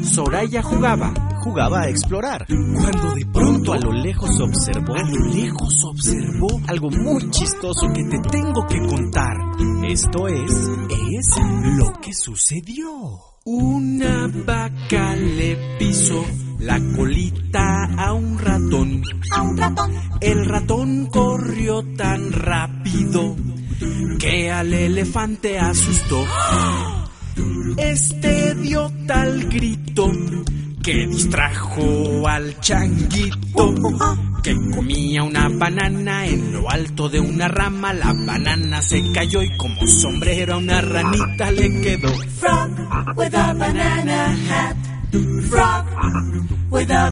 Soraya jugaba a explorar, cuando de pronto a lo lejos observó algo muy chistoso que te tengo que contar. Esto es lo que sucedió. Una vaca le pisó la colita a un ratón. El ratón corrió tan rápido que al elefante asustó. Este dio tal grito que distrajo al changuito, que comía una banana en lo alto de una rama. La banana se cayó y como sombrero a una ranita le quedó. Frog with a banana hat. Frog with a